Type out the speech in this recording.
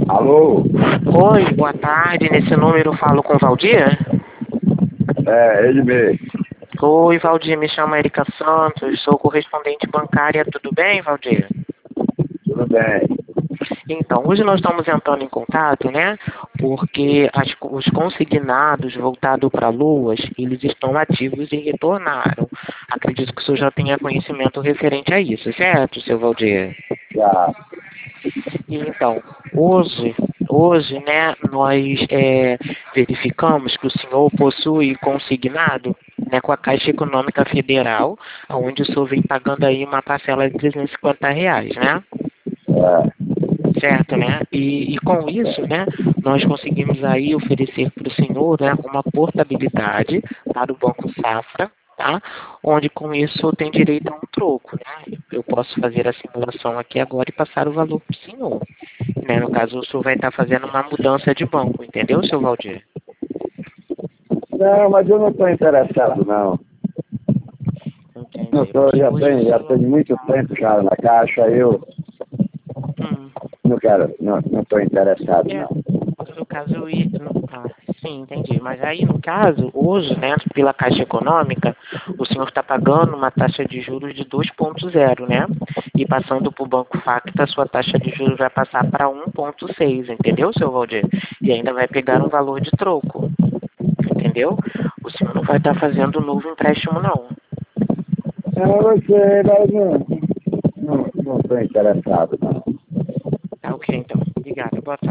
Alô? Oi, boa tarde. Nesse número eu falo com o Valdir? É, ele mesmo. Oi, Valdir, me chamo Erika Santos, sou correspondente bancária. Tudo bem, Valdir? Tudo bem. Então, hoje nós estamos entrando em contato, né? Porque os consignados voltados para luas, eles estão ativos e retornaram. Acredito que o senhor já tenha conhecimento referente a isso, certo, seu Valdir? Já. Então, hoje, né, nós verificamos que o senhor possui consignado, né, com a Caixa Econômica Federal, onde o senhor vem pagando aí uma parcela de R$ 350, né? É. Certo, né? E com isso, né, nós conseguimos aí oferecer para o senhor, né, uma portabilidade para o Banco Safra, tá? Onde com isso tem direito a um troco, né? Eu posso fazer a simulação aqui agora e passar o valor para o senhor, né? No caso, o senhor vai estar fazendo uma mudança de banco, entendeu, seu Valdir? Não, mas eu não estou interessado, não. Não Entendi, tô, porque hoje o já senhor... tenho muito tempo, cara, na Caixa, eu Hum. não quero, não estou interessado, É, não. no caso, sim, entendi. Mas aí, no caso, hoje, né, pela Caixa Econômica, o senhor está pagando uma taxa de juros de 2,0, né? E passando para o Banco Facta, a sua taxa de juros vai passar para 1,6, entendeu, seu Valdir? E ainda vai pegar um valor de troco, entendeu? O senhor não vai estar fazendo um novo empréstimo, não. Não, você, mas não estou interessado, não. Tá ok, então. Obrigado. Boa tarde.